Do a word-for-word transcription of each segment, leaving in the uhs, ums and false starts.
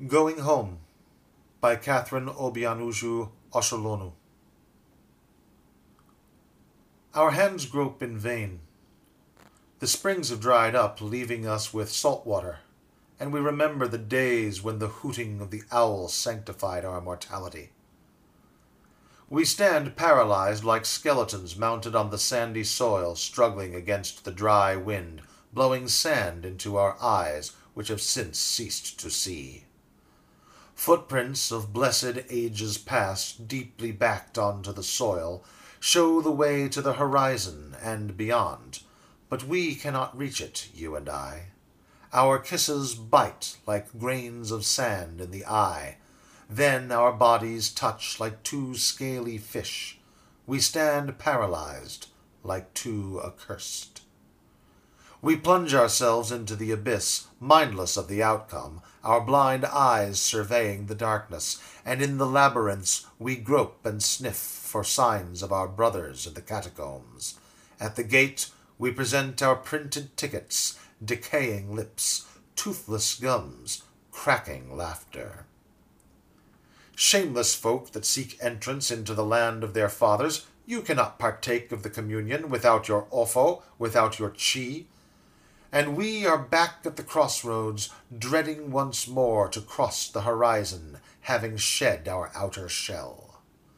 Going Home by Catherine Obianuju Osholonu. Our hands grope in vain. The springs have dried up, leaving us with salt water, and we remember the days when the hooting of the owl sanctified our mortality. We stand paralyzed like skeletons mounted on the sandy soil, struggling against the dry wind, blowing sand into our eyes, which have since ceased to see. Footprints of blessed ages past, deeply backed onto the soil, show the way to the horizon and beyond, but we cannot reach it, you and I. Our kisses bite like grains of sand in the eye. Then our bodies touch like two scaly fish. We stand paralyzed like two accursed. We plunge ourselves into the abyss, mindless of the outcome, our blind eyes surveying the darkness, and in the labyrinths we grope and sniff for signs of our brothers in the catacombs. At the gate we present our printed tickets, decaying lips, toothless gums, cracking laughter. Shameless folk that seek entrance into the land of their fathers, you cannot partake of the communion without your offo, without your chi. And we are back at the crossroads, dreading once more to cross the horizon, having shed our outer shell.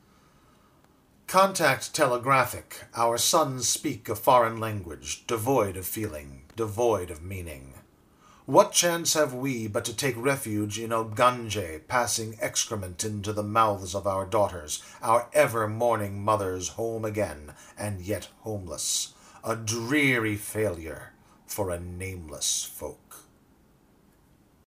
Contact telegraphic, our sons speak a foreign language, devoid of feeling, devoid of meaning. What chance have we but to take refuge in Oganje, passing excrement into the mouths of our daughters, our ever-mourning mothers home again, and yet homeless, a dreary failure for a nameless folk?